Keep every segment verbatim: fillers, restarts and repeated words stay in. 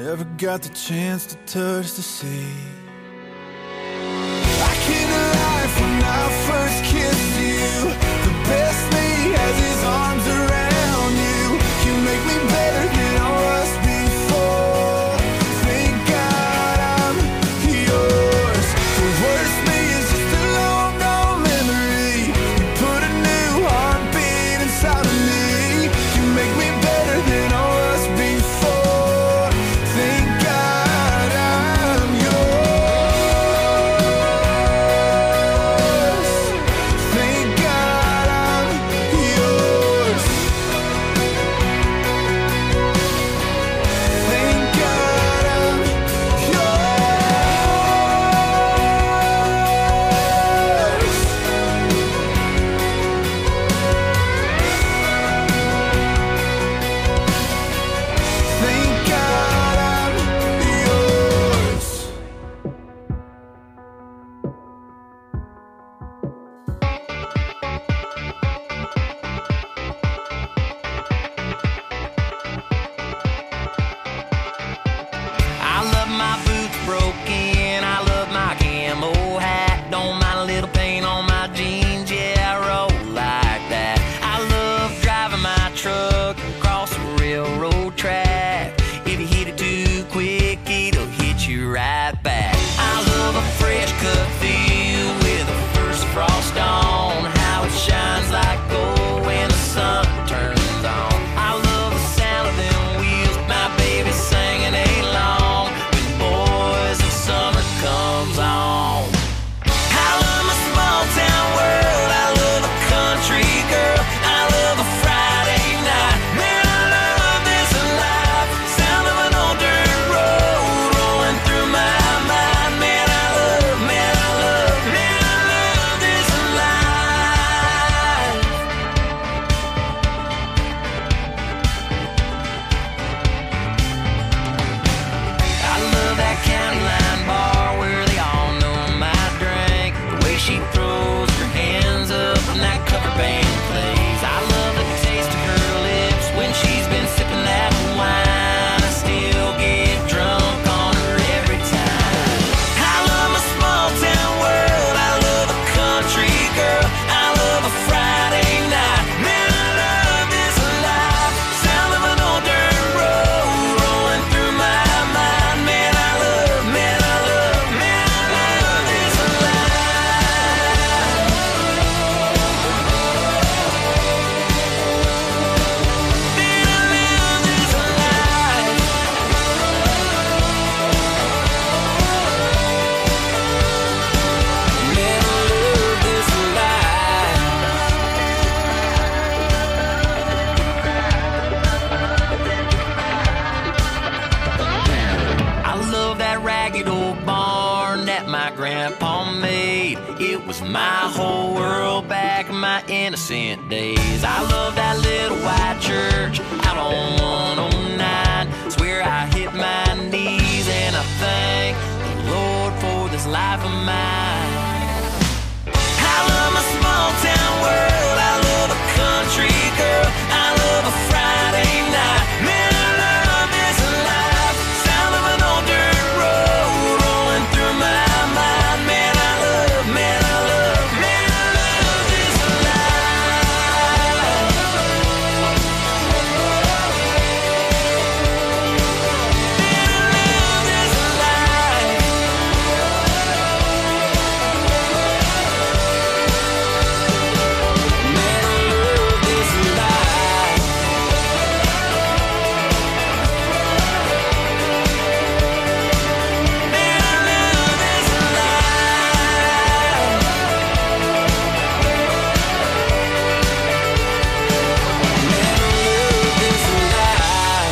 never got the chance to touch the sea. I came to life when I first kissed you. The best me has his arms around you. You make me better than I was before. Thank God I'm yours. The worst me is just a long gone memory. You put a new heartbeat inside of me. You make me better than I was before. Thank God I'm yours. Thank God I'm yours. Thank God I'm yours. Thank God I'm yours. I love my boots broken, I love my camo hat. Don't mind a little paint on my jeans, yeah, I roll like that. I love driving my truck across the railroad track. If you hit it too quick, it'll hit you right back. I love a fresh cut field with the first frost on. How it shines like gold when the sun turns on. I love the sound of them wheels, my baby singing along when boys of summer comes on. I love my small town world, I love a country girl, I love a Friday night. Man, I love this life, sound of an old dirt road rolling through my mind. Man, I love, man, I love, man, I love this life. I love that county line bar where they all know my drink. The way she throws her hands up when that cover band plays. I love the taste of her lips when she's been sipping that wine. I still get drunk on her every time. I love my small town world, I love a country girl, I love a Friday night. Man, I love this life, sound of an old dirt road rolling through my mind. Man, I love, man, I love, man, I love this life. Man, I love this life. Man, I love this life. I love that ragged old barn that my grandpa made. It was my whole world back in my innocent days. I love that little white church out on one oh nine. Swear I hit my knees and I thank the Lord for this life of mine. I love my small town world, I love a country girl, I love a Friday night. Man, I love this life, sound of an old dirt road rolling through my mind. Man, I love, man, I love, man, I love this life. Man, I love this life. Man, I love this life. Man, I love this life. Man, I love this life.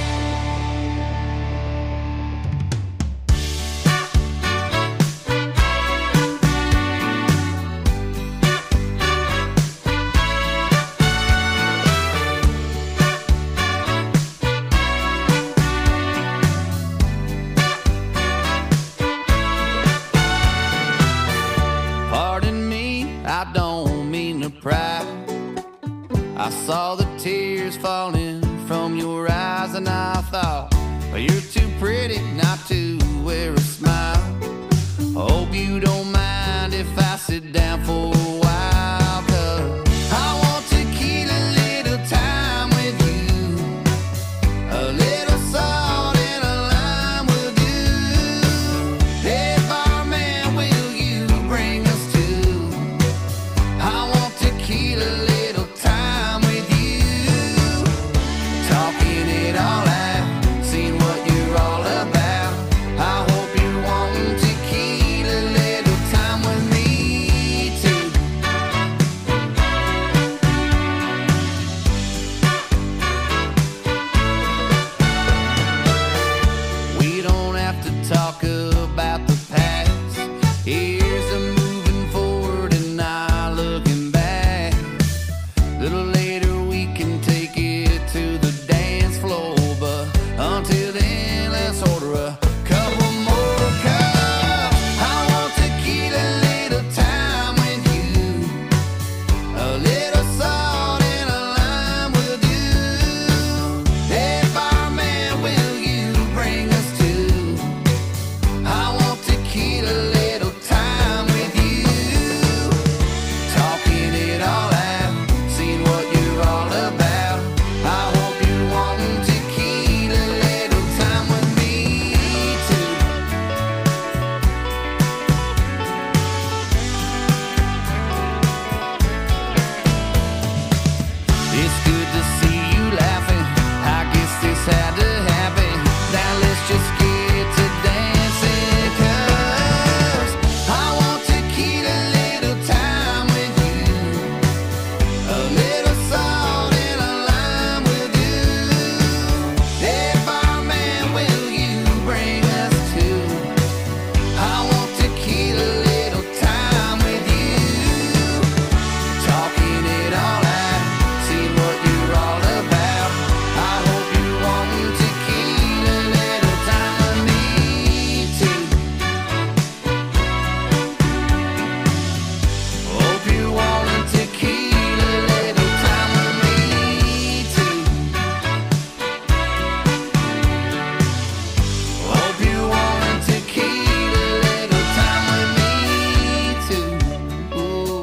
Pardon me, I don't mean to pry. I saw the tears falling from your eyes and I thought, You're too pretty not to wear a smile. Hope you don't mind if I sit down for a while, 'cause I want to keep a little time with you. A little salt and a lime will do. Hey barman, will you bring us to? I want to keep a little time with you. Talking it all out, seeing what you're all about. I hope you're wanting to keep a little time with me too. We don't have to talk about the past. Here's a moving forward and not looking back. Little later we can take it to the dance floor, but until then let's order a couple more cups. I want to keep a little time with you. A little salt and a lime will do. Hey barman, will you bring us to? I want to keep a little time with you. Talking it all out, seeing what you're all about. I hope you're wanting to keep a little time with me too. It's good to see you laughing. I guess this had to happen. Now let's just get to dancing, 'cause I want to keep a little time with you. A little salt and a lime will do. Hey barman, will you bring us to? I want to keep a little time with you. Talking it all out, seeing what you're all about. I hope you're wanting to keep a little time with me too. Hope you're wanting to keep a little time with me too. Hope you're wanting to keep a little time with me too. Ooh.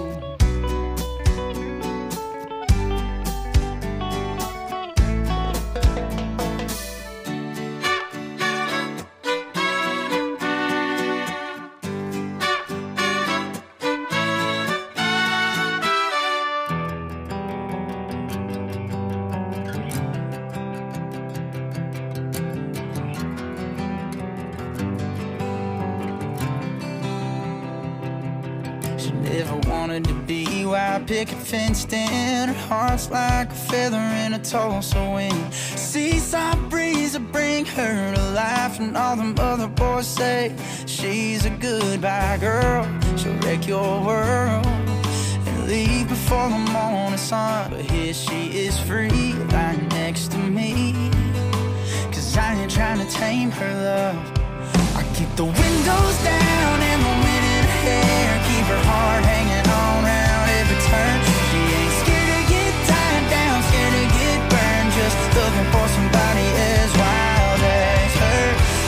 She never wanted to be white picket fenced in. Her heart's like a feather in a Tulsa wind. Seaside breeze will bring her to life, and all them other boys say she's a goodbye girl. She'll wreck your world and leave before the morning sun. But here she is free, lying next to me, 'cause I ain't trying to tame her love. I keep the windows down and the wind in her hair, keep her heart hanging on round every turn. She ain't scared to get tied down, scared to get burned, just looking for somebody as wild as her.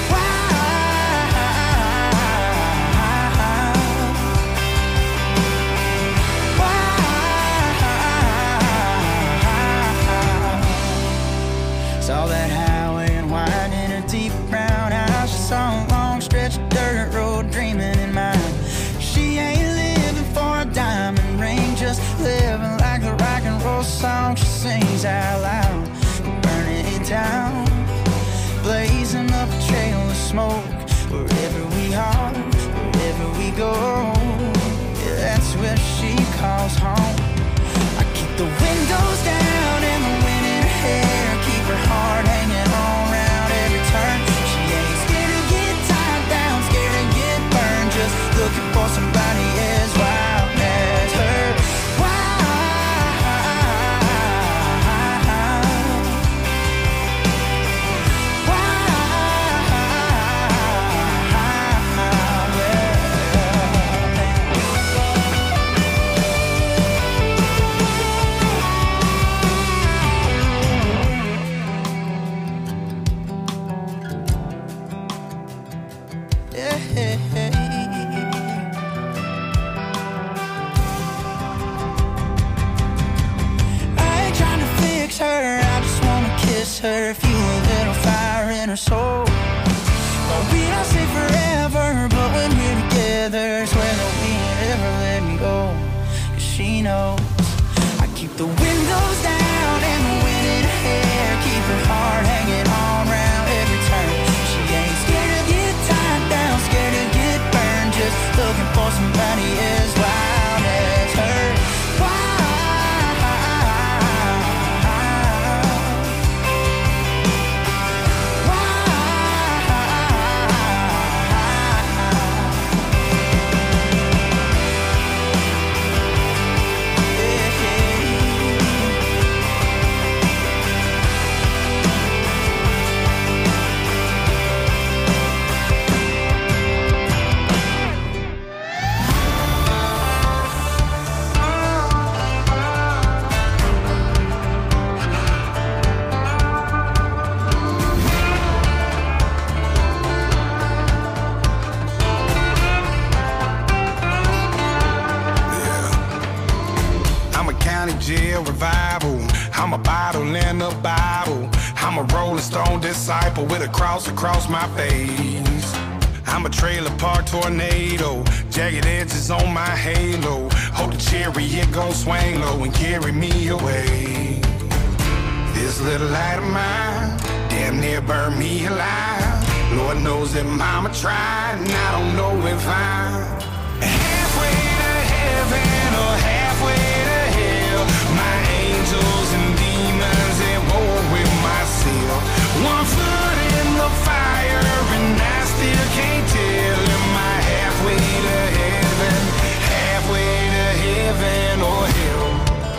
Saw that highway and wind in her deep brown eyes. She saw a long stretch of dirt road dreaming in mind. She ain't living for a diamond ring, just miss her, fuel a little fire in her soul. Well, we don't say forever, but when we're together, swear that we ain't ever let me go. Cause she knows I keep the windows down and the wind in her hair, keep her heart hanging on round every turn. She ain't scared to get tied down, scared to get burned, just looking for somebody as wild as her. Jail revival. I'm a bottle in the Bible. I'm a Rolling Stone disciple with a cross across my face. I'm a trailer park tornado, jagged edges on my halo. Hope the chariot gon' swing low and carry me away. This little light of mine damn near burned me alive. Lord knows that mama tried, and I don't know if I'm halfway to heaven or halfway to hell. My angels and demons at war with myself. One foot in the fire and I still can't tell. Am I halfway to heaven, halfway to heaven or hell?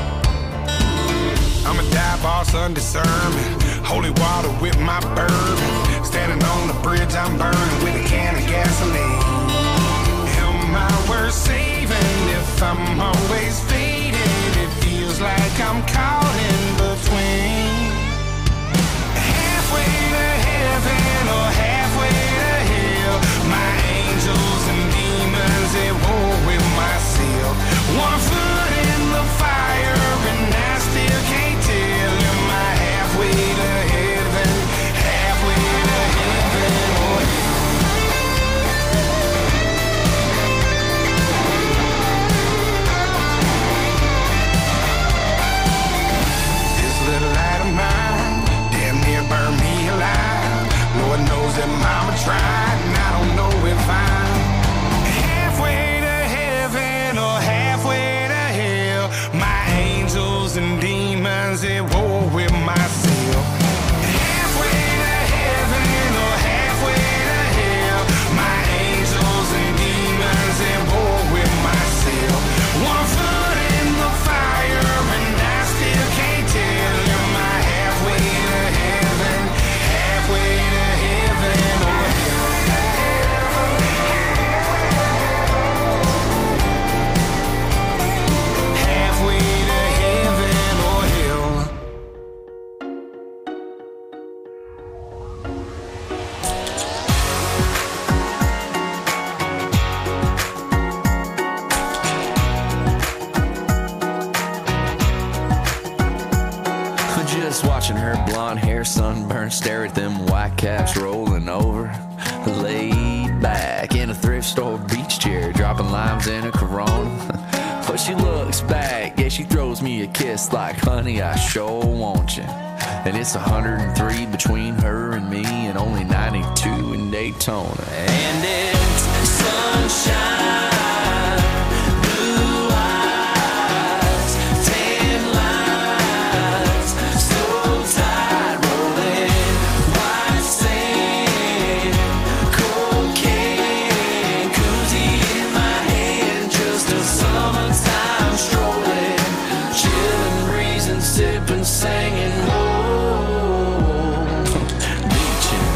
I'm a dive boss under sermon, holy water with my bourbon. Standing on the bridge I'm burning with a can of gasoline. Am I worth saving if I'm always faded? It feels like I'm caught in between. Halfway to heaven or halfway to hell. My angels and demons at war with myself. One foot in the fire and I still can't tell. Am I halfway to heaven, halfway to heaven or hell? Burn me alive. Lord knows that mama tried, and I don't know if I'm halfway to heaven or halfway to hell. My angels and demons at war with myself. Halfway to heaven or halfway to hell. My angels and demons at war with myself. One foot in the fire and I still can't tell. Am I halfway to heaven, halfway to heaven or hell? Halfway to heaven or hell? Just watching her blonde hair sunburn, stare at them white caps rolling over. Laid back in a thrift store beach chair, dropping limes in a Corona. But she looks back, yeah, she throws me a kiss like, honey, I sure want you. And it's one hundred three between her and me, and only ninety-two in Daytona. And it's sunshine. Singing, whoa, beaching.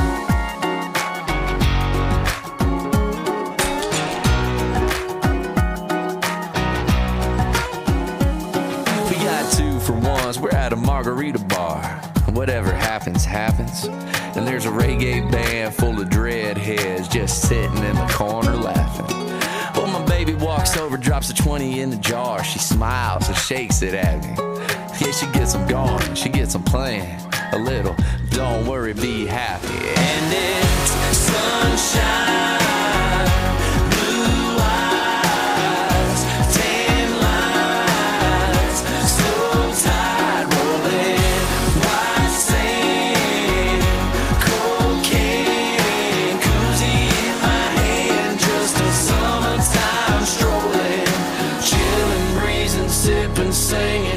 We got two for ones, we're at a margarita bar. Whatever happens, happens. And there's a reggae band full of dreadheads just sitting in the corner laughing. Well, my baby walks over, drops a twenty in the jar. She smiles and shakes it at me. Yeah, she gets them going, she gets them playing. a little. Don't worry, be happy. And it's sunshine, blue eyes, tan lines, slow tide rolling, white sand, cocaine, koozie in my hand, just a summertime strolling, chilling, breezing, sipping, singing.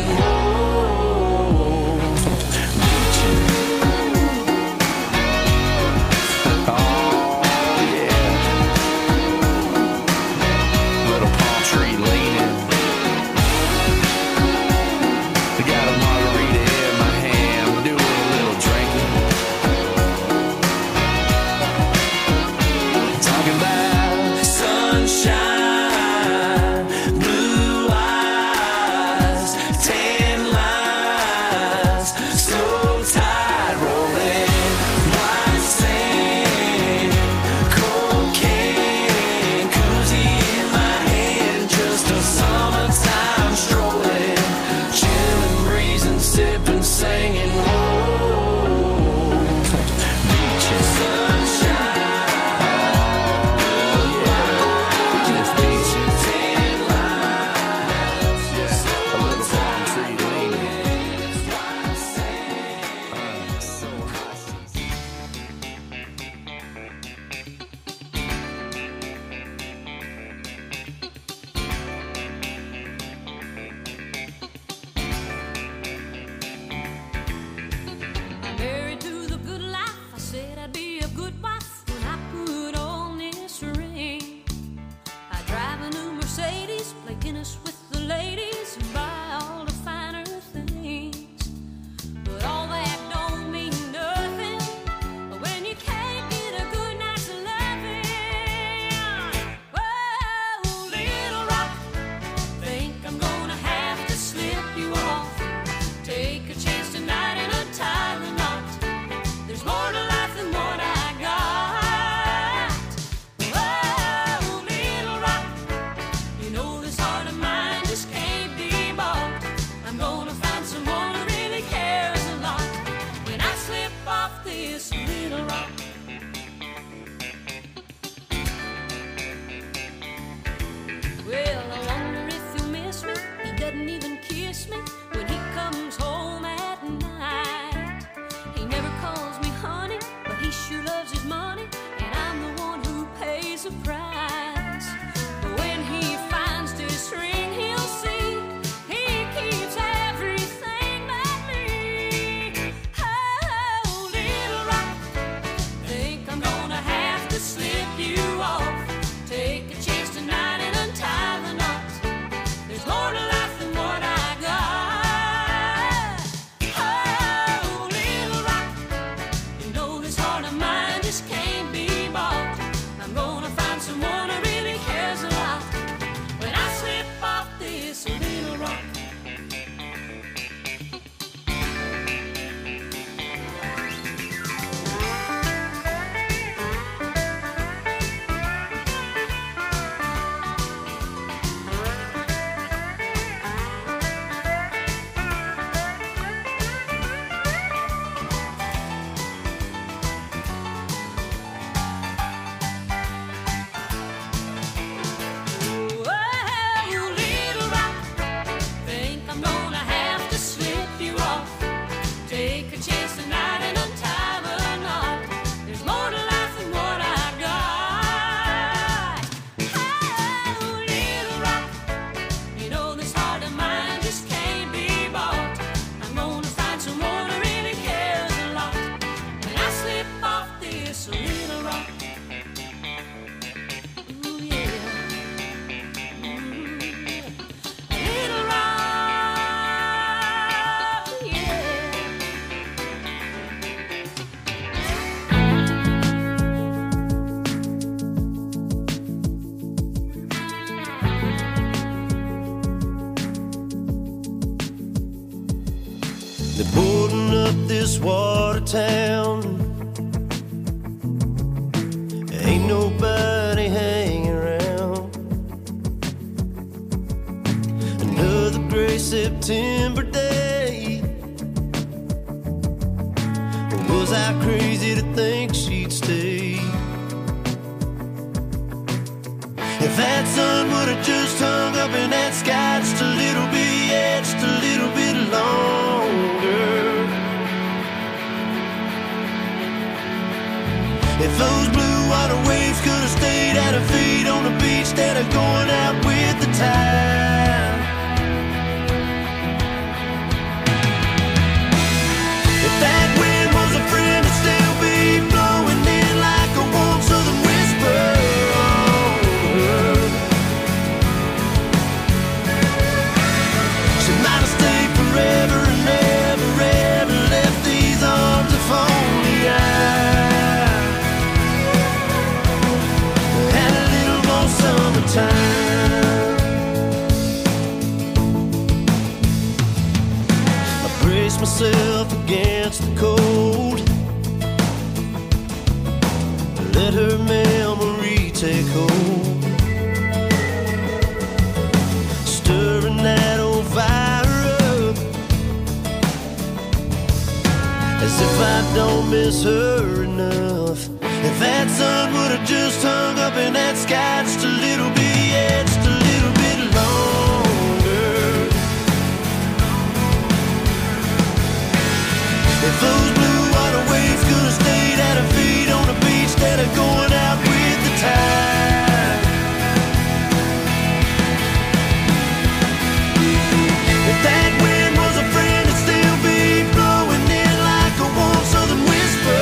They're boarding up this water town. Ain't nobody hanging around. Another gray September day. about crazy to think she'd stay. If that sun would have just hung up in that sky just a little bit, yeah, just a little bit longer. If those blue water waves could have stayed at her feet on the beach instead of going out with the tide. If that wind was a friend, it'd still be blowing in like a warm southern whisper. She might have stayed forever and never, ever left these arms if only I had a little more summertime. I brace myself against the cold, let her memory take hold, stirring that old fire up, as if I don't miss her enough. If that sun would have just hung up in that sky just a little bit, yeah, just a little bit longer. If those blue water waves could have stayed at her feet on the beach instead of going out with the tide. If that wind was a friend, it'd still be blowing in like a warm southern whisper.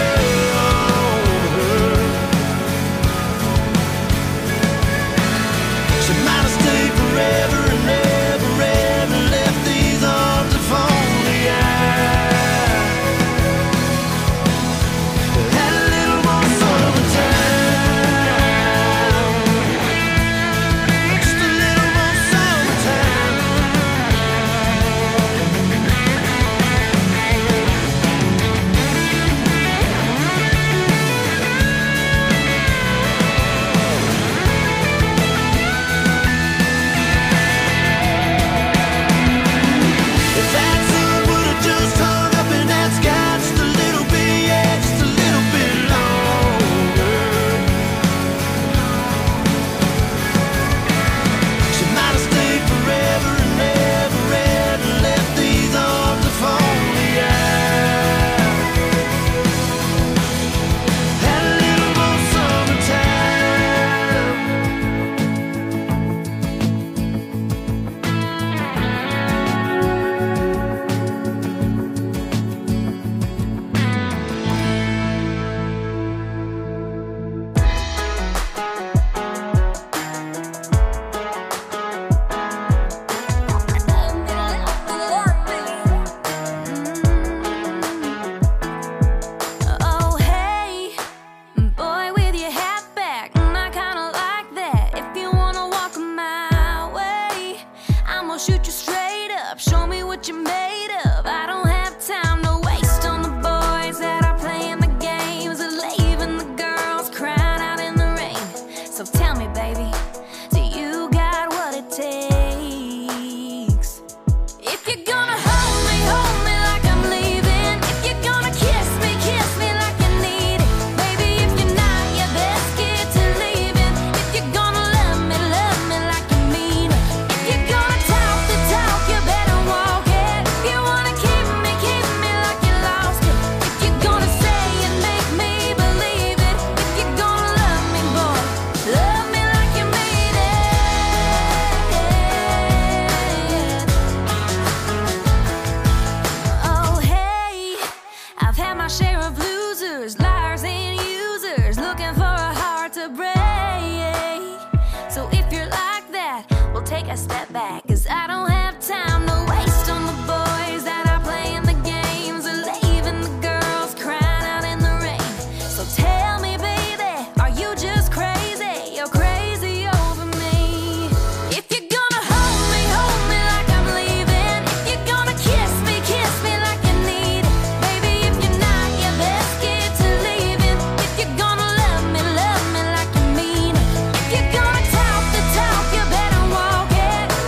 She might have stayed forever and never, ever left these arms if only I had a little more summertime. Just a little more summertime. If that sun would have just hung up in that sky just a little bit, yeah, just a little bit longer. She might have stayed forever and never, ever left these arms if only I had a little more summertime. Oh, hey, boy with your hat back, and I kinda like that. If you wanna walk my way, I'ma shoot you straight up, show me what you're made of. I don't have time to waste on the boys that are playing the games and leaving the girls crying out in the rain. So tell me, baby, do you got what it takes? If you're gonna hold me, hold me like I'm leaving. If you're gonna kiss me, kiss me like you need it. Baby, if you're not, you best get to leaving. If you're gonna love me, love me like you mean it. If you're gonna talk the talk, you better walk it. If you wanna keep me, keep me like you lost it. If you're gonna say it, make me believe it. If you're gonna love me, boy, love me like you mean it. Oh, hey, I've had my share of losers, liars and users, looking for a heart to break. So if you're like that, we'll take a step back, 'cause I don't have time to waste on the boys that are playing the games and leaving the girls crying out in the rain. So tell me, baby, are you just crazy? You're crazy over me. If you're gonna hold me, hold me like I'm leaving. If you're gonna kiss me, kiss me like you need it. Baby, if you're not, you best get to leaving. If you're gonna love me, love me like you mean it. If you're gonna talk the talk, you better walk it. If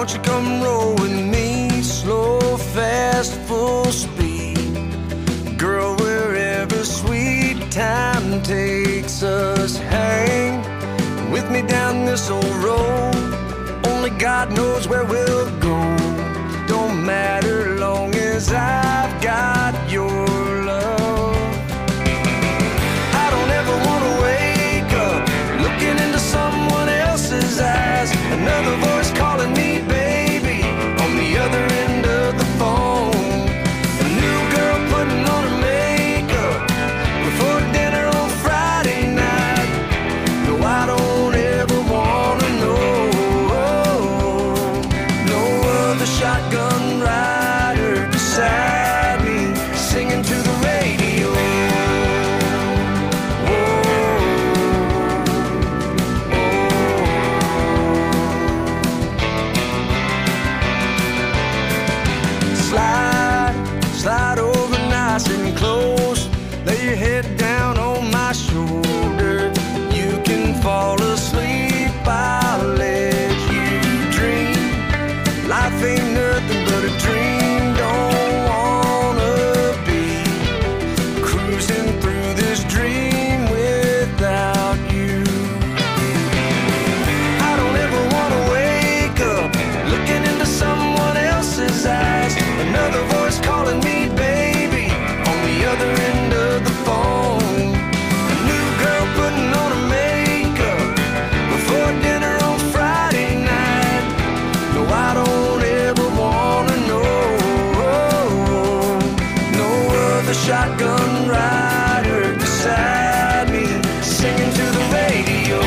won't you come roll with me? Slow, fast, full speed. Girl, wherever sweet time takes us, hang with me down this old road. Only God knows where we'll go. Don't matter long as I've got your love. I don't ever want to wake up looking into someone else's eyes. Another voice calling me baby on the other end of the phone. A new girl putting on her makeup before dinner on Friday night. No, I don't ever want to know. No other shotgun rider beside me singing to the radio. Slide over nice and close. Lay your head down on my shoulder. You can fall asleep, I'll let you dream. Life ain't nothing but a dream. Don't wanna be cruising through this dream without you. I don't ever wanna wake up looking into someone else's eyes. Another voice calling me baby on the other end of the phone. A new girl putting on her makeup before dinner on Friday night. No, I don't ever wanna know. No other shotgun rider beside me singing to the radio.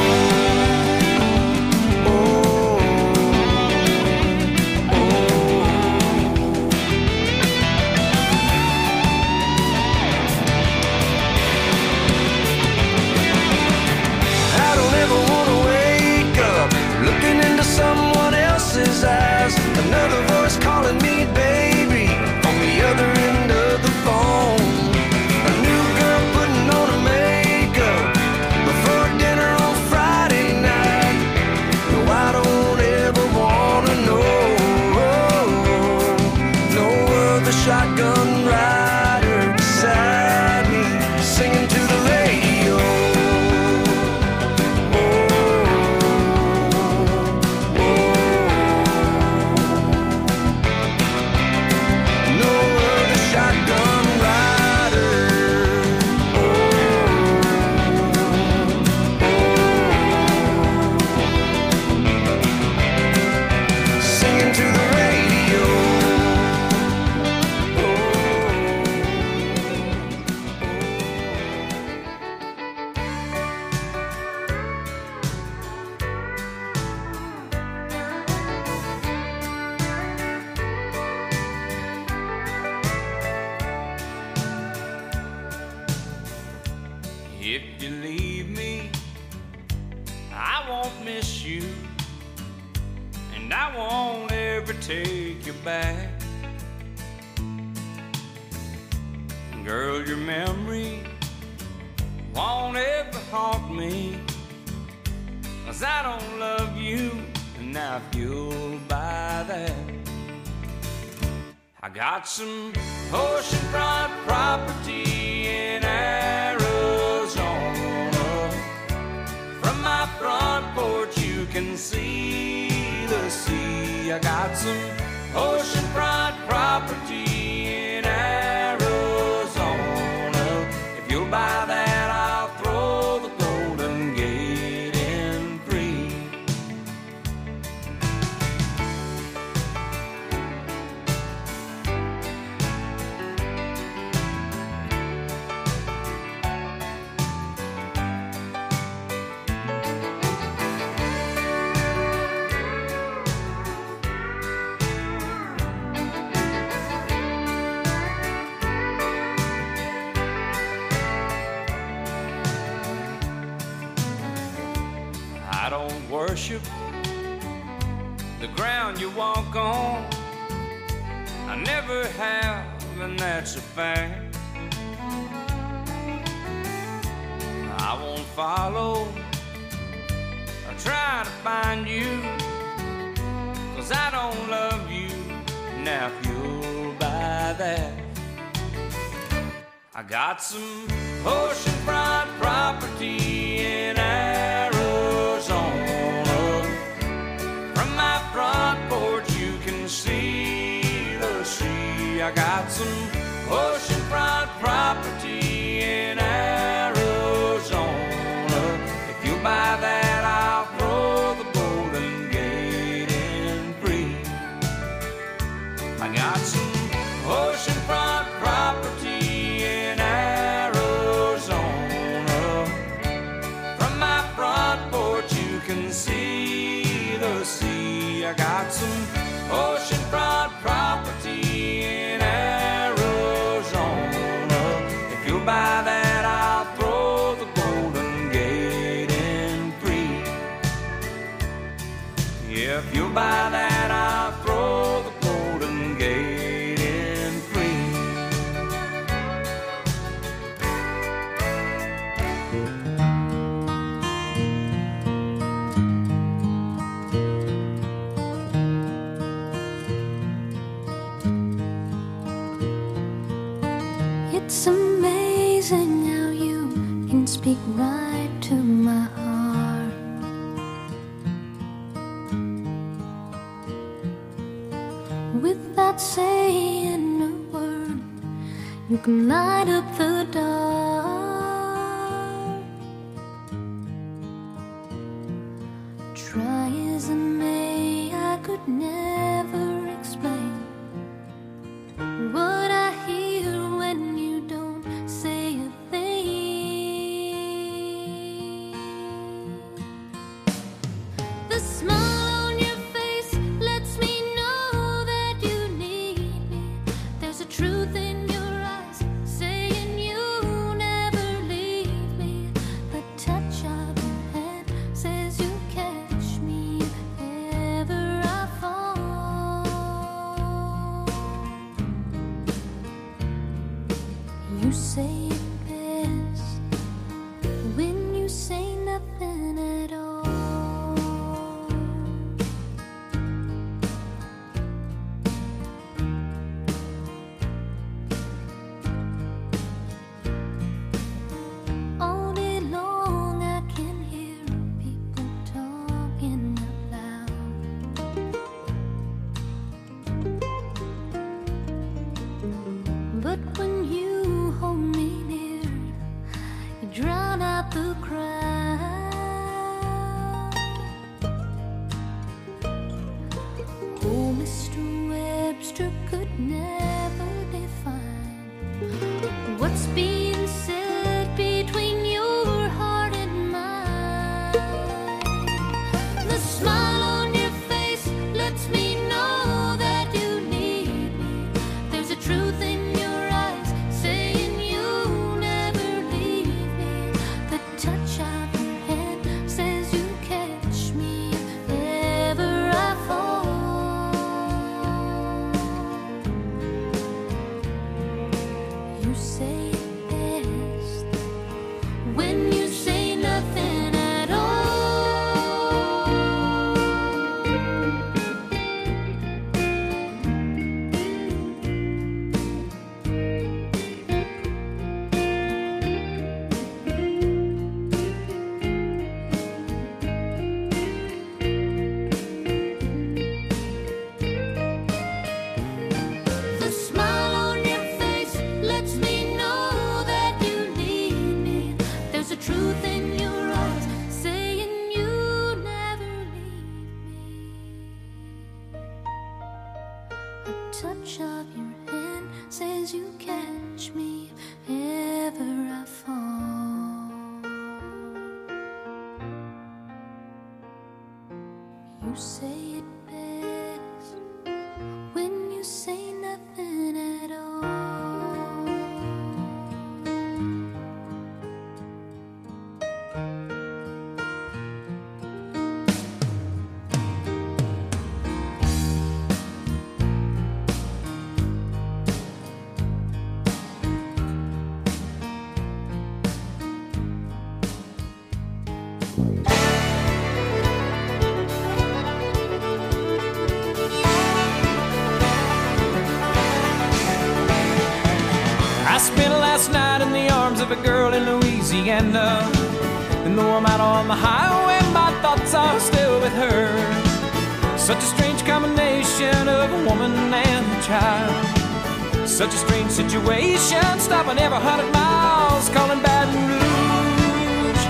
Someone else's eyes. Another voice calling me baby on the other end of the phone. A new girl putting on her makeup before dinner on Friday night. No, I don't ever wanna know. No other shotgun rider beside me singing to the radio. If you leave me, I won't miss you, and I won't ever take you back. Girl, your memory won't ever haunt me, 'cause I don't love you, and now if you'll buy that, I got some oceanfront property in Arizona. From my front porch you can see the sea. I got some oceanfront property in Arizona. If you'll buy that, I'll throw the Golden Gate in free. I don't worship the ground you walk on. I never have, and that's a fact. I won't follow or try to find you, 'cause I don't love you. Now if you'll buy that, I got some oceanfront property in Arizona. From my front porch you can see the sea. I got some oceanfront property in Arizona. If you buy that, I'll throw the Golden Gate in free. I got some oceanfront property in Arizona. From my front porch you can see the sea. I got some oceanfront property in Arizona. If you'll buy that, I'll throw the Golden Gate in free. Yeah, if you'll buy that, I'll throw the Golden Gate in free. It's amazing how you can speak right to my heart. Without saying a word, you can light up the dark. Try as I may, I could never explain what I hear when you don't say a thing. The smile on your face lets me know that you need me. There's a truth in your eyes saying you never leave me. The touch of your hand says you catch me if ever I fall. You say it best when you say nothing at all. All day long I can hear people talking out loud. But when you hold me near, you drown out the crowd. Oh, Mister Webster could never define what's being said between your heart and mine. The smile on your face lets me know that you need me. There's a truth in your eyes saying you never leave me. The touch of your hand says you catch me if ever I fall. You say it best when you say nothing at all. The smile on your face lets me know that you need me. There's a truth in your eyes saying you never leave me. A touch of your hand says you catch me if ever I fall. You say it best when you say nothing at all. arms of a girl in Louisiana. And though I'm out on the highway, my thoughts are still with her. Such a strange combination of a woman and a child. Such a strange situation, stopping every hundred miles, calling Baton Rouge.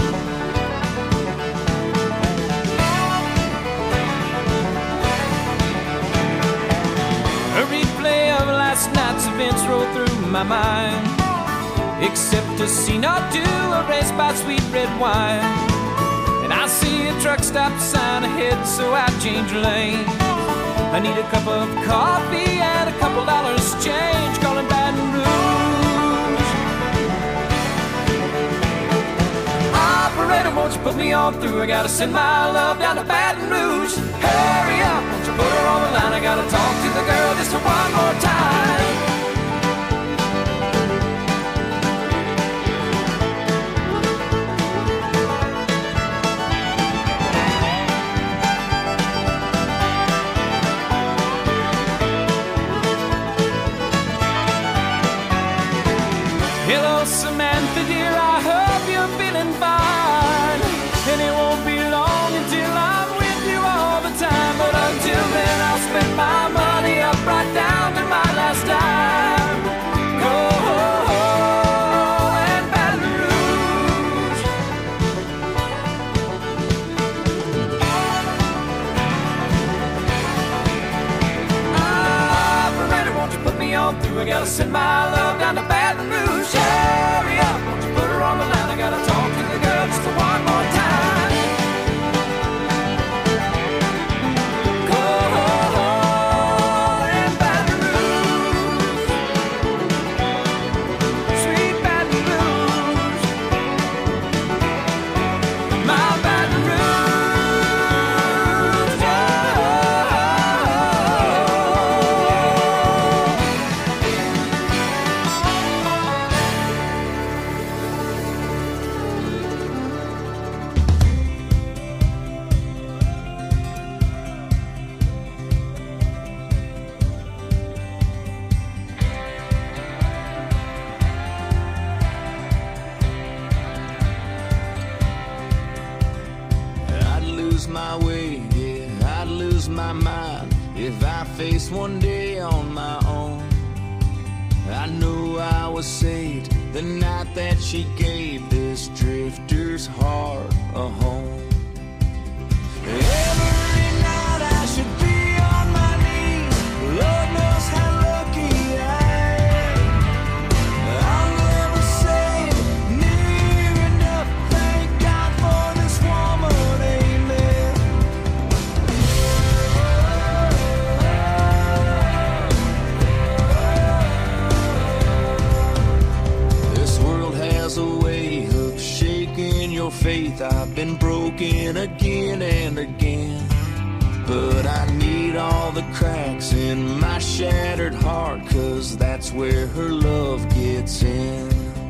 A replay of last night's events roll through my mind, except a scene or two erased by sweet red wine. And I see a truck stop sign ahead, so I change lanes. I need a cup of coffee and a couple dollars change, calling Baton Rouge. Operator, won't you put me on through? I gotta send my love down to Baton Rouge. Hurry up, won't you put her on the line? I gotta talk to the girl just one more time. Hello, Samantha, dear, I hope you're feeling fine. And it won't be long until I'm with you all the time. But until then, I'll spend my money up right down to my last dime. Go and Baton Rouge. Operator, won't you put me on through? I gotta send my love down to Baton Rouge. Hurry up, won't you put her on the line? I gotta talk to the girl just one more time. Go and Baton Rouge, sweet Baton Rouge, my Baton Rouge. Oh. I'd lose my way, yeah, I'd lose my mind if I faced one day on my own. I know I was saved the night that she gave this drifter's heart a home. Every night I should be on my knees, Lord knows how lucky I am. I'll never say near enough, thank God for this woman, amen. This world has a way of shaking your faith. I've been broken again and again, but I need all the cracks in my shattered heart, 'cause that's where her love gets in.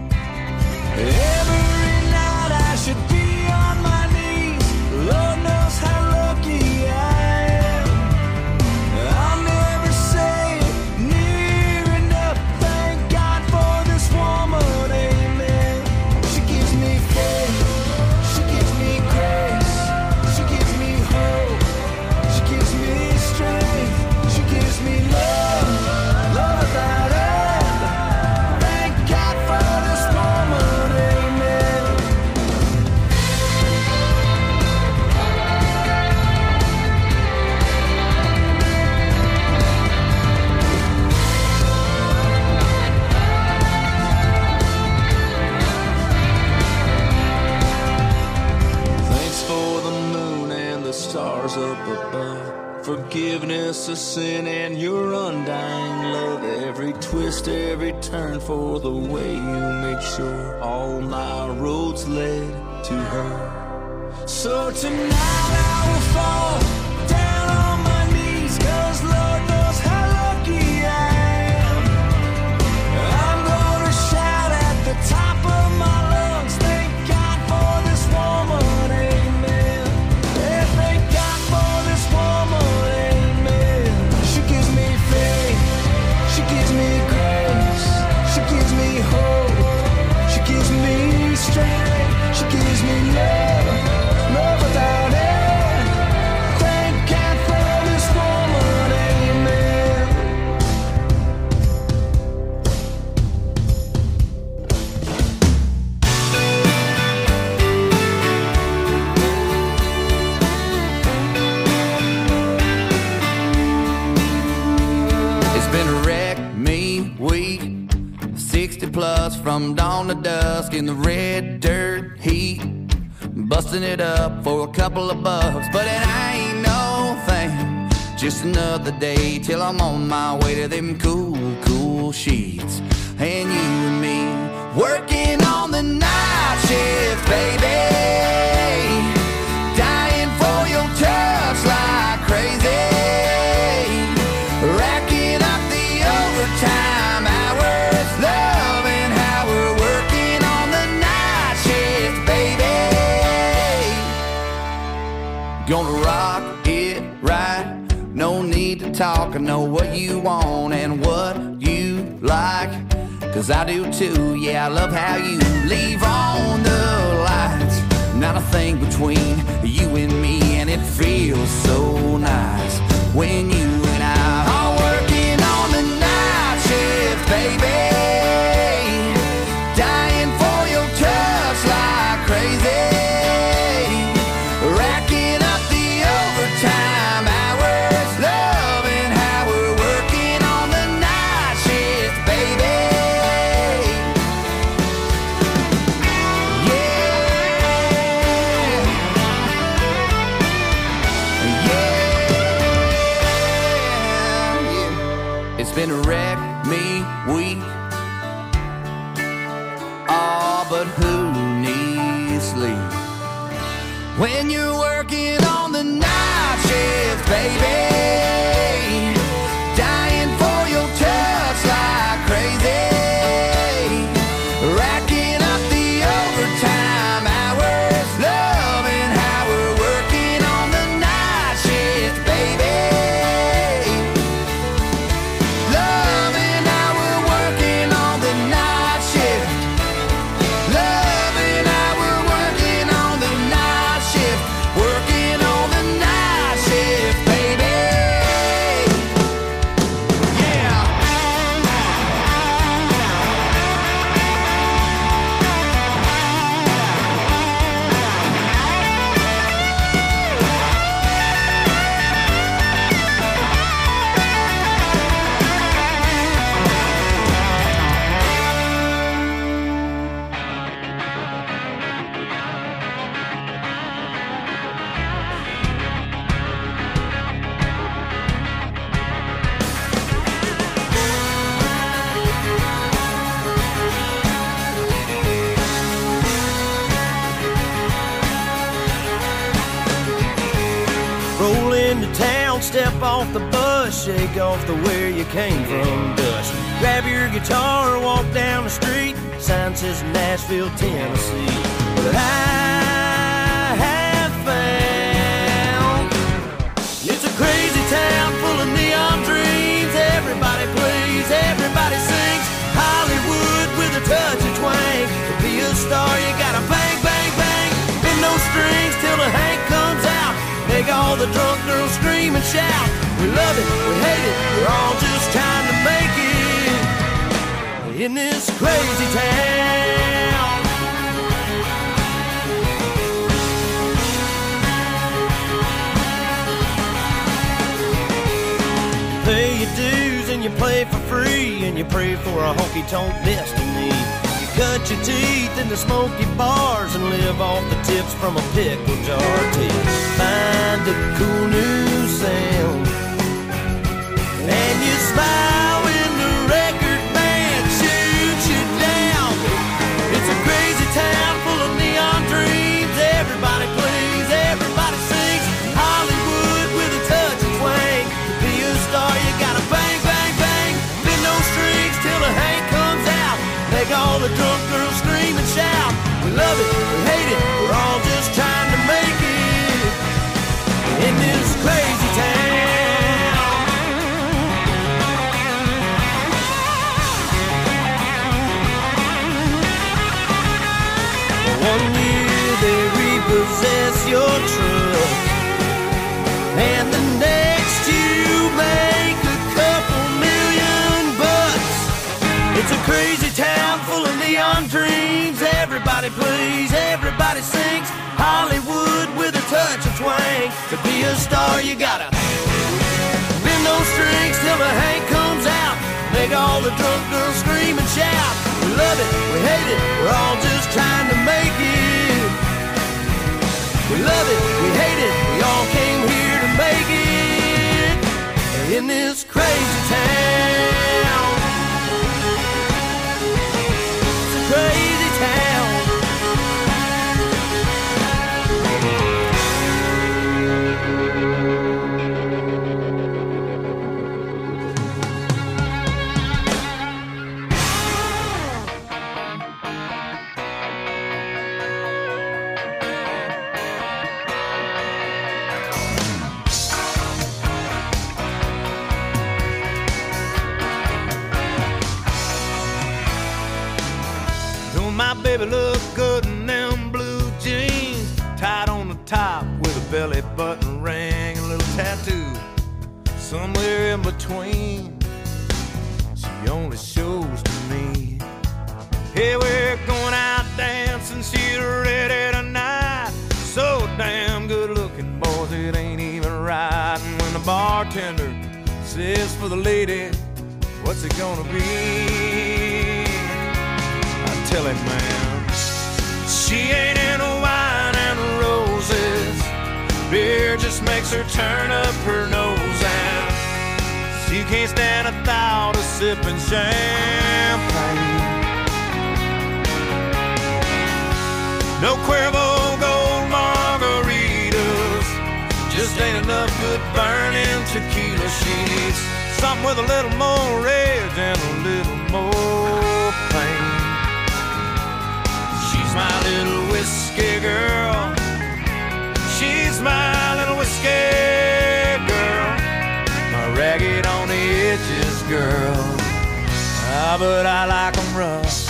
Every night I should be on my knees, Lord knows how lucky I am. I'll never say near enough, thank God for this woman, amen. She gives me faith, she gives me grace, she gives me hope, she gives me strength, she gives me love, love without end. Thank God for this woman, amen. Thanks for the moon and the stars up above, forgiveness of sin and your undying love. Every twist, every turn, for the way you made sure all my roads led to her. So tonight I will fall down on my knees, 'cause Lord knows how lucky I am. I'm gonna shout at the top of my lungs, thank God for this woman, amen. Yeah, thank God for this woman, amen. She gives me faith, she gives me grace, she gives me hope, from dawn to dusk in the red dirt heat, busting it up for a couple of bucks. But it ain't no thing, just another day till I'm on my way to them cool, cool sheets. And you and me working on the night shift, baby, dying for your touch like crazy, racking up the overtime hours, loving how we're working on the night shift, baby. Gonna rock it right, no need to talk, I know what you want and what you like, 'cause I do too, yeah, I love how you leave on the lights. Not a thing between you and me, and it feels so nice when you and I are working on the night shift, baby, dying for your touch like crazy, racking up the overtime hours, loving how we're working on the night shift, baby. It's been a wreck me week. Oh, but who needs sleep when you're working on the night shift, baby, dying for your touch like crazy, racking up the overtime hours, loving how we're working on the night shift, baby. Loving how we're working on the night shift. Loving how we're working on the night shift. Working on the night shift, baby. Yeah. Roll into town, step off the bus, shake off the where you came from dust. Grab your guitar, walk down the street, sign says Nashville, Tennessee. But I have found it's a crazy town full of neon dreams. Everybody plays, everybody sings. Hollywood with a touch of twang. To be a star, you gotta bang, bang, bang. Bend those strings till the Hank comes out. Make all the drunk girls scream and shout. We love it, we hate it, we're all just trying to make it in this crazy town. Pay your dues and you play for free, and you pray for a honky-tonk destiny. You cut your teeth in the smoky bars and live off the tips from a pickle jar till you find a cool new sound. And you smile when the record band shoots you down. It's a crazy town full of neon dreams. Everybody plays, everybody sings. Hollywood with a touch of twang. To be a star, you gotta bang, bang, bang. Bend those strings till the Hank comes out. Make all the drunk girls scream and shout. We love it, we hate it, we're all just trying to make it in this crazy town. One year they repossess your truck, and the next you make a couple million bucks. It's a crazy town full of neon dreams. Everybody plays, everybody sings. Hollywood with a touch of twang. To be a star, you gotta those strings till the Hank comes out. Make all the drunk girls scream and shout. We love it, we hate it, we're all just trying to make it. We love it, we hate it, we all came here to make it. In this crazy town, it's a crazy town. My baby look good in them blue jeans, tied on the top with a belly button ring and a little tattoo. Somewhere in between, she only shows to me. Hey, we're going out dancing, she's ready tonight. So damn good looking, boys, it ain't even right. And when the bartender says for the lady, what's it gonna be? Tell him, man, she ain't into wine and roses. Beer just makes her turn up her nose, and she can't stand a thought of sipping champagne. No Cuervo Gold margaritas, just ain't enough good burning tequila. She needs something with a little more rage and a little more pain. She's my little whiskey girl. She's my little whiskey girl. My ragged on the edges girl. Ah, but I like 'em rough.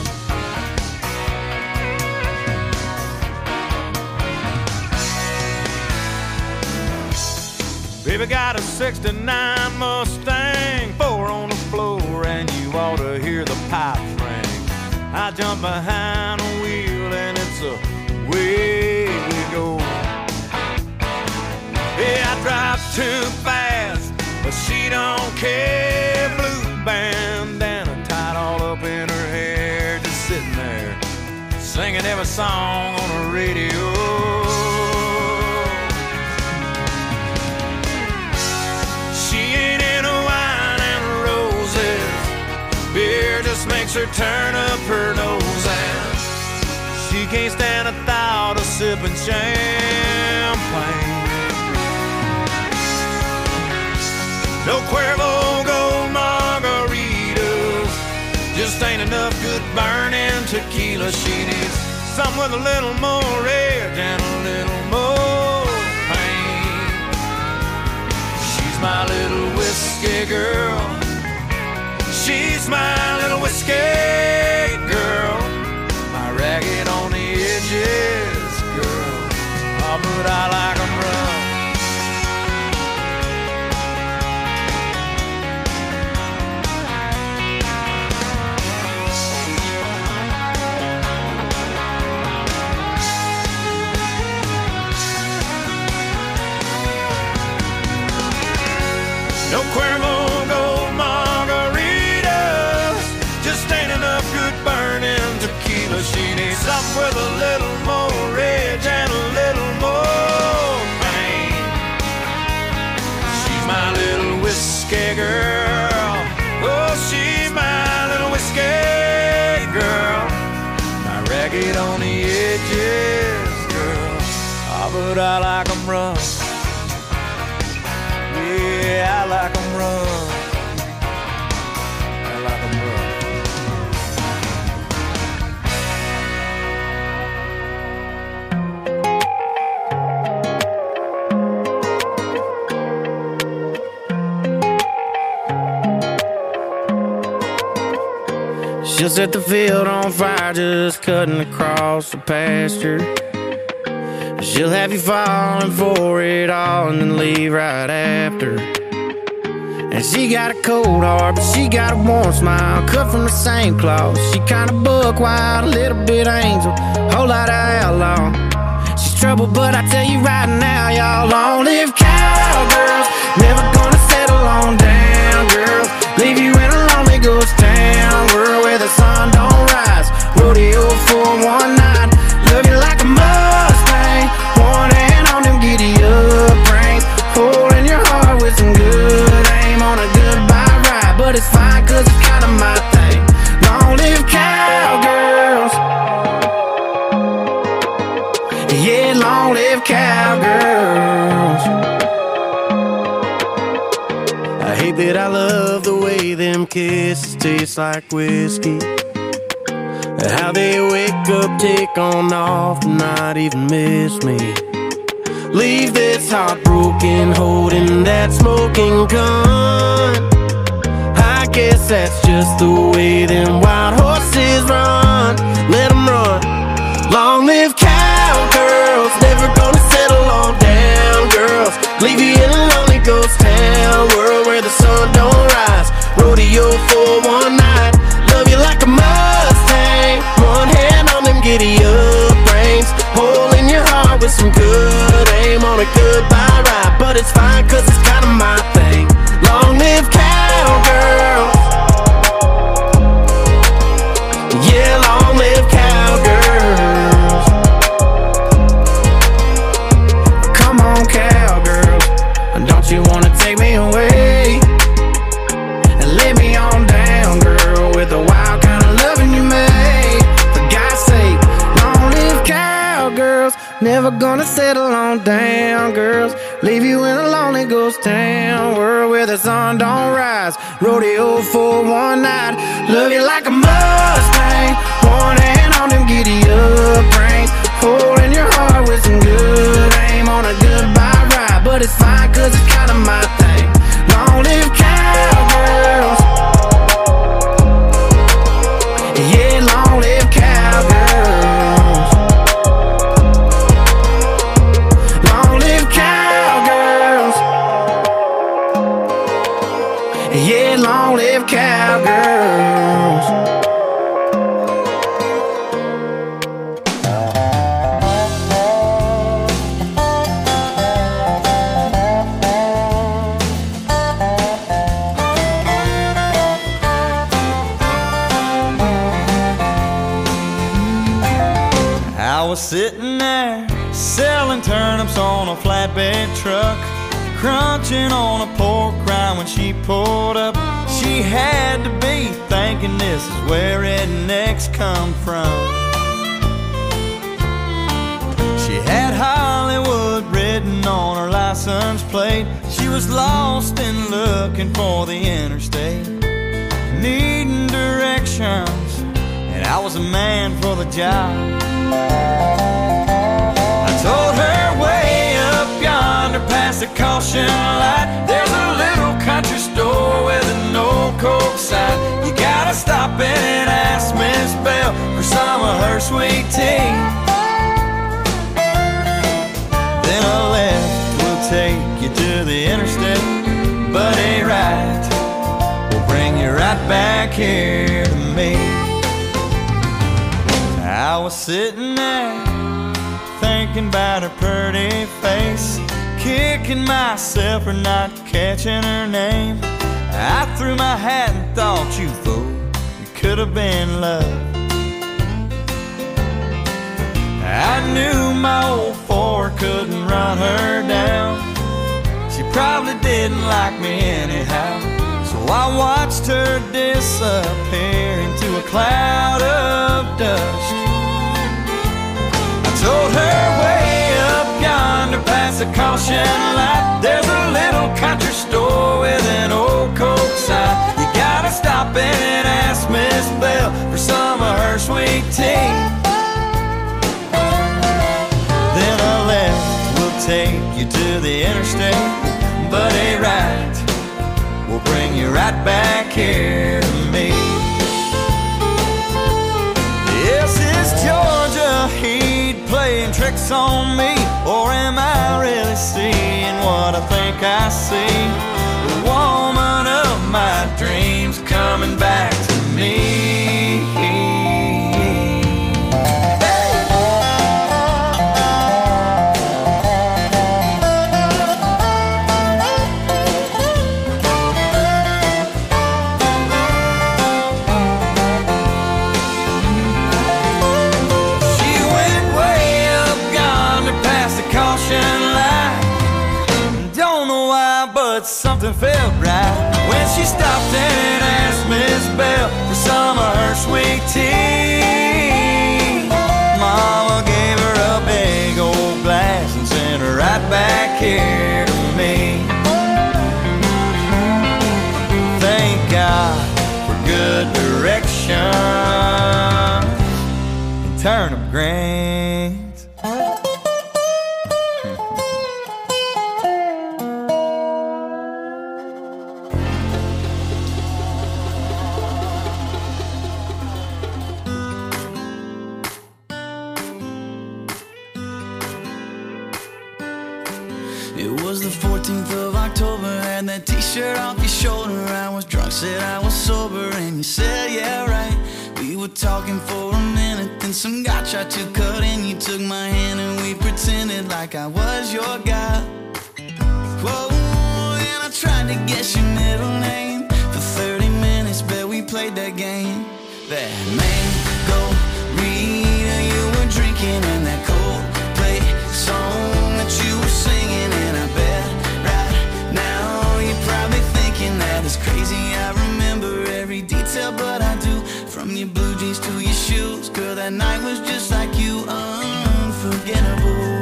Baby got a sixty-nine Mustang, four on the floor, and you ought to hear the pipes ring. I jump behind the wheel and it's away we go. Yeah, I drive too fast, but she don't care. Blue bandana tied all up in her hair, just sitting there singing every song on the radio. She ain't into wine and roses. Beer just makes her turn up her nose, and she can't stand a thought of sipping champagne. No Cuervo Gold margaritas, just ain't enough good burning tequila. She needs something with a little more rage and a little more pain. She's my little whiskey girl. She's my little whiskey girl. My ragged on the edges girl. Oh, but I like 'em rough. No Cuervo Gold margaritas, just ain't enough good burning tequila. She needs something with a little more rage and a little more pain. She's my little whiskey girl. Oh, she's my little whiskey girl. My ragged on the edges girl. Oh, but I like 'em rough. Yeah, I like 'em rough. I like 'em rough. She'll set the field on fire just cutting across the pasture. She'll have you falling for it all and then leave right after. And she got a cold heart, but she got a warm smile, cut from the same cloth. She kinda buck wild, a little bit angel, whole lot of outlaw. She's trouble, but I tell you right now, y'all, long-lived cowgirls, never gonna settle on down, girl. Leave you in a lonely ghost town, world where the sun don't rise. Rodeo for one night. Love you like a Mustang. One hand on them giddy up reins. Holding your heart with some good aim on a goodbye ride. But it's fine cause it's kind of my thing. Long live cowgirls. Yeah, long live cowgirls. I hate that I love the way them kisses taste like whiskey. How they wake up, take on off, not even miss me. Leave this heartbroken, holding that smoking gun. I guess that's just the way them wild horses run. Let them run. Long live cowgirls, never gonna settle on down girls. Leave you in a lonely ghost town world where the sun don't rise. Rodeo for one night. Love you like a Mustang. One hand on them giddy up reins. Holding your heart with some good aim on a goodbye ride. But it's fine cause it's kind of my thing. Long live cowgirls. Yeah, long live cowgirls. Come on cowgirls, don't you wanna take me away and lay me on down, girl, with the wild kind of loving you made. For God's sake, long live cowgirls. Never gonna settle on down, girls. Leave you in a lonely ghost town world where the sun don't rise. Rodeo for one night. Love you like a Mustang. One hand on them giddy up reins. Holding your heart with some good aim on a goodbye ride. But it's fine cause it's kind of my thing. Long live cowgirls. Yeah, long live cowgirls. Long live cowgirls. Yeah, long live cowgirls. I was sitting there selling turnips on a flatbed truck, crunching on a pork rind when she pulled up. She had to be thinking this is where rednecks come from. She had Hollywood written on her license plate. She was lost and looking for the interstate, needing directions, and I was a man for the job. I told her way up yonder past the caution light, there's a little country store with an old Coke sign. You gotta stop in and ask Miss Bell for some of her sweet tea. Then a left will take you to the interstate, but a right will bring you right back here to me. I was sitting there thinking about her pretty face, kicking myself for not catching her name. I threw my hat and thought, you fool, it could have been love. I knew my old Ford couldn't run her down. She probably didn't like me anyhow, so I watched her disappear into a cloud of dust. I told her way up yonder past the caution light, there's a little country store with an old Coke sign. You gotta stop in and ask Miss Bell for some of her sweet tea. Then a left will take you to the interstate, but a right will bring you right back here to me. Yes, it's Georgia heat playing tricks on me, or am I really seeing what I think I see? The woman of my dreams coming back to me. something felt right when she stopped and asked Miss Bell for some of her sweet tea. Mama gave her a big old glass and sent her right back here to me. Thank God for good direction and turnip greens. It was the fourteenth of October, had that t-shirt off your shoulder. I was drunk, said I was sober, and you said, yeah, right. We were talking for a minute, then some guy tried to cut in. You took my hand and we pretended like I was your guy. Whoa, and I tried to guess your middle name. For thirty minutes, bet we played that game. That mango Rita you were drinking, and that Coldplay song that you were singing. And I bet right now you're probably thinking that it's crazy I remember every detail, but I do. From your blue jeans to your shoes, girl, that night was just like you, unforgettable.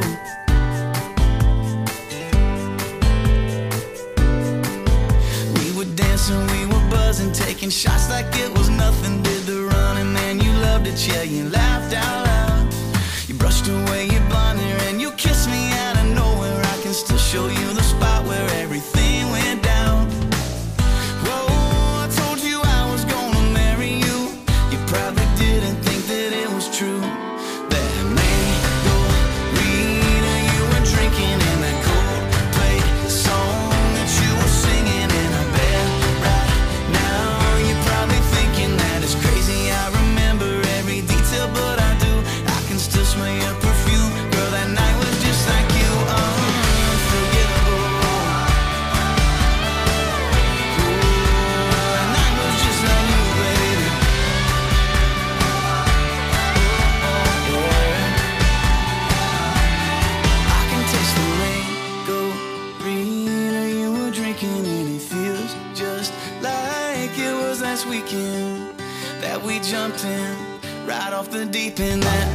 We were dancing, we were buzzing, taking shots like it was nothing. Did the running, man, you loved it, yeah, you laughed out loud. You brushed away your blonde hair and you kissed me out of nowhere. I can still show you the spot where everything went down. Whoa, I told you I was gonna marry you. You probably didn't think that it was true. That mango Rita you were drinking, and that Coldplay song that you were singing. And I bet right now you're probably thinking that it's crazy I remember every detail, but I do. I can still smell your perfume, girl, that night was just like you, unforgettable. Ooh, that night was just like you, baby. I can taste the mango Rita you were drinking, and it feels just like it was last weekend that we jumped in right off the deep end. That